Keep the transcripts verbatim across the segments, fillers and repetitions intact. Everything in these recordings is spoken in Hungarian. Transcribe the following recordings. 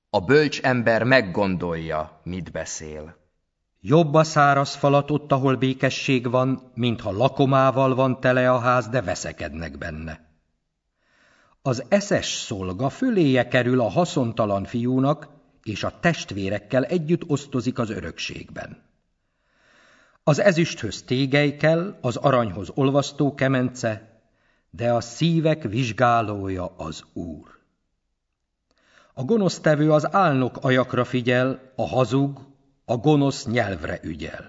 A bölcs ember meggondolja, mit beszél. Jobb a száraz falat ott, ahol békesség van, mintha lakomával van tele a ház, de veszekednek benne. Az eszes szolga föléje kerül a haszontalan fiúnak, és a testvérekkel együtt osztozik az örökségben. Az ezüsthöz tégely kell, az aranyhoz olvasztó kemence, de a szívek vizsgálója az Úr. A gonosztevő az álnok ajakra figyel, a hazug a gonosz nyelvre ügyel.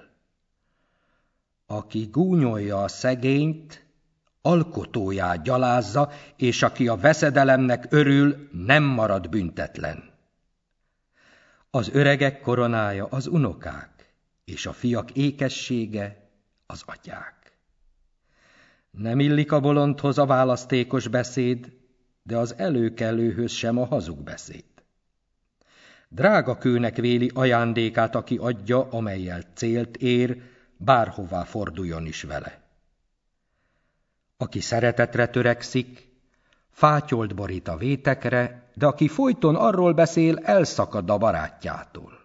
Aki gúnyolja a szegényt, alkotóját gyalázza, és aki a veszedelemnek örül, nem marad büntetlen. Az öregek koronája az unokák, és a fiak ékessége az atyák. Nem illik a bolondhoz a választékos beszéd, de az előkelőhöz sem a hazug beszéd. Drága kőnek véli ajándékát, aki adja, amellyel célt ér, bárhová forduljon is vele. Aki szeretetre törekszik, fátyolt borít a vétekre, de aki folyton arról beszél, elszakad a barátjától.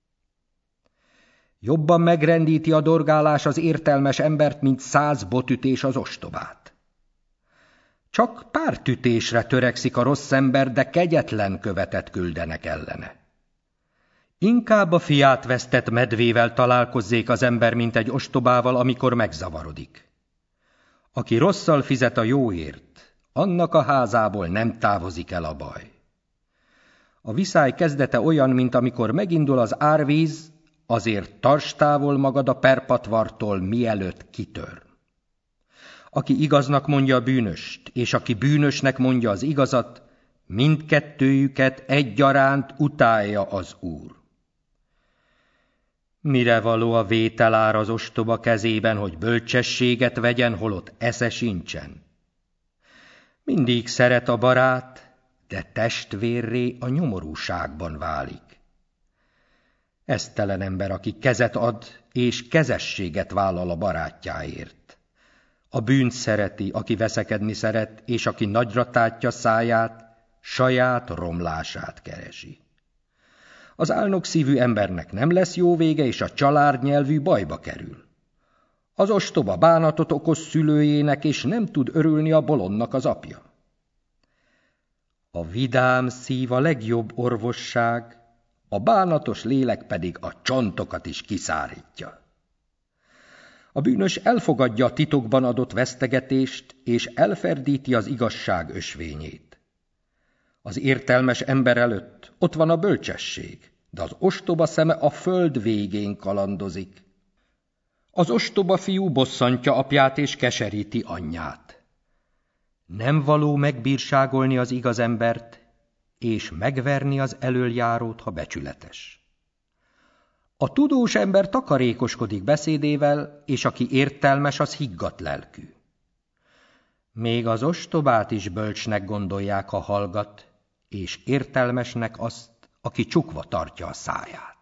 Jobban megrendíti a dorgálás az értelmes embert, mint száz botütés az ostobát. Csak pár tütésre törekszik a rossz ember, de kegyetlen követet küldenek ellene. Inkább a fiát vesztett medvével találkozzék az ember, mint egy ostobával, amikor megzavarodik. Aki rosszal fizet a jóért, annak a házából nem távozik el a baj. A viszály kezdete olyan, mint amikor megindul az árvíz, azért tarts távol magad a perpatvartól, mielőtt kitör. Aki igaznak mondja a bűnöst, és aki bűnösnek mondja az igazat, mindkettőjüket egyaránt utálja az Úr. Mire való a vételár az ostoba kezében, hogy bölcsességet vegyen, holott esze sincsen? Mindig szeret a barát, de testvérré a nyomorúságban válik. Esztelen ember, aki kezet ad, és kezességet vállal a barátjáért. A bűnt szereti, aki veszekedni szeret, és aki nagyra tátja száját, saját romlását keresi. Az álnok szívű embernek nem lesz jó vége, és a család nyelvű bajba kerül. Az ostoba bánatot okoz szülőjének, és nem tud örülni a bolondnak az apja. A vidám szív a legjobb orvosság, a bánatos lélek pedig a csontokat is kiszárítja. A bűnös elfogadja a titokban adott vesztegetést, és elferdíti az igazság ösvényét. Az értelmes ember előtt ott van a bölcsesség, de az ostoba szeme a föld végén kalandozik. Az ostoba fiú bosszantja apját és keseríti anyját. Nem való megbírságolni az igaz embert, és megverni az elöljárót, ha becsületes. A tudós ember takarékoskodik beszédével, és aki értelmes, az higgadt lelkű. Még az ostobát is bölcsnek gondolják, ha hallgat, és értelmesnek azt, aki csukva tartja a száját.